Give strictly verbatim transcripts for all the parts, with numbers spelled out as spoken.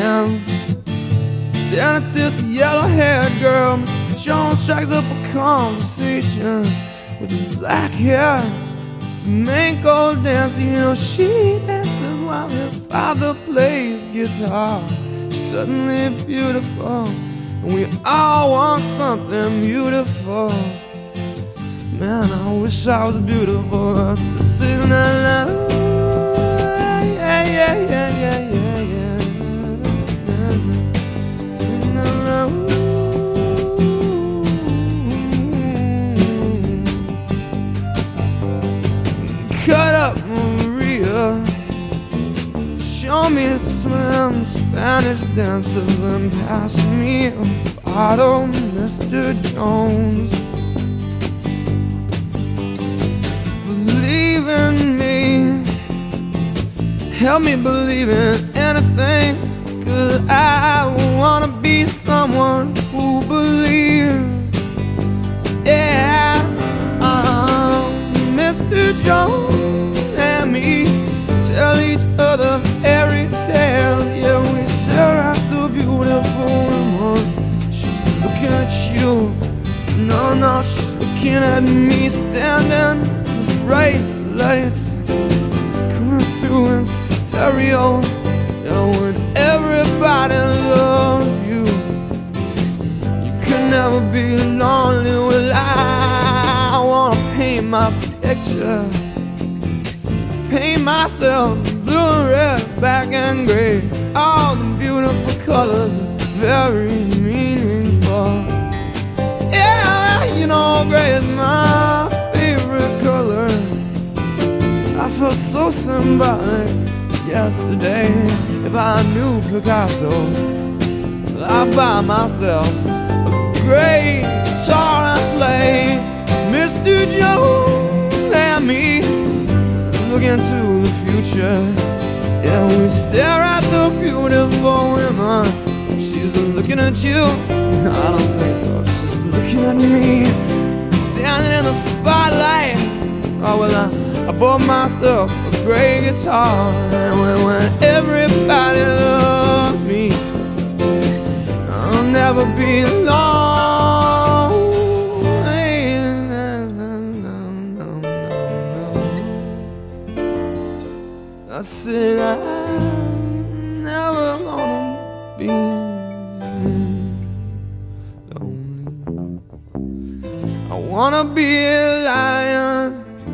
am. Staring at this yellow-haired girl, Mister Jones strikes up a conversation with the black hair. Flamenco dancing, you know, she dances while his father plays guitar. Suddenly beautiful, and we all want something beautiful. Man, I wish I was beautiful. So sing la la, yeah, yeah, yeah, yeah, yeah, yeah. Sing la la. Cut up Maria, show me some Spanish dancers and pass me a bottle, Mister Jones. Believe in me, help me believe in anything, 'cause I wanna be someone who believes. Yeah, um, Mister Jones and me tell each other fairy tales. Yeah, we stare at the beautiful woman. She's looking at you. No, no, she's looking at me, standing in the bright lights coming through in stereo. And when everybody loves you, you can never be lonely. Well, I wanna paint my picture, paint myself blue and red, black and gray. All the beautiful colors are very meaningful. Yeah, you know, gray is my favorite color. I felt so symbolic yesterday. If I knew Picasso, I'd buy myself a great guitar and play. Mister Jones and me look into the future. Yeah, we stare at the beautiful woman. She's looking at you. I don't think so. She's looking at me, standing in the spotlight. Oh well, I, I bought myself a great guitar, and when, when everybody loves me, I'll never be alone. I said I'm never gonna be lonely. I wanna be a lion.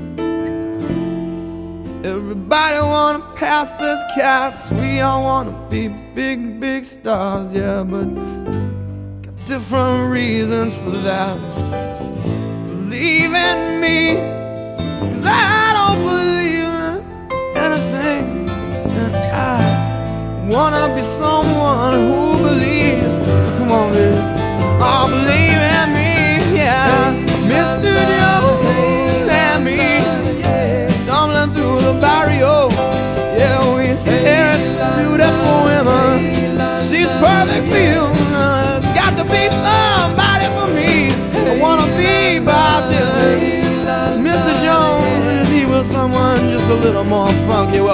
Everybody wanna pass as cats. We all wanna be big, big stars, yeah, but got different reasons for that. Believe in me, 'cause I don't believe in anything, and I wanna be someone who believes. So come on, baby, oh, believe in me, yeah. Mister Jones and me, stumbling through the barrio. Yeah, we stare at the beautiful women. She's perfect for you. Uh, got to be somebody for me. I wanna be Bob Dylan. Mister Jones, he was someone just a little more funky.